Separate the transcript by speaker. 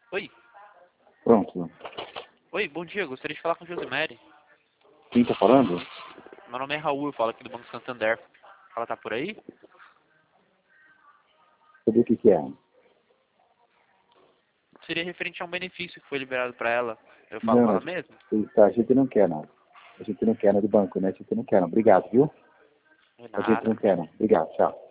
Speaker 1: Oi.
Speaker 2: Pronto.
Speaker 1: Oi, bom dia. Gostaria de falar com Josemary.
Speaker 2: Quem tá falando?
Speaker 1: Meu nome é Raul, eu falo aqui do Banco Santander. Ela tá por aí?
Speaker 2: Saber o que é?
Speaker 1: Seria referente a um benefício que foi liberado para ela. Eu falo com
Speaker 2: Não,
Speaker 1: ela mesmo?
Speaker 2: a gente não quer, não. A gente não quer, não, do banco, né? A gente não quer, não. Obrigado, viu?
Speaker 1: De
Speaker 2: A gente
Speaker 1: nada.
Speaker 2: não quer, não. Obrigado, tchau.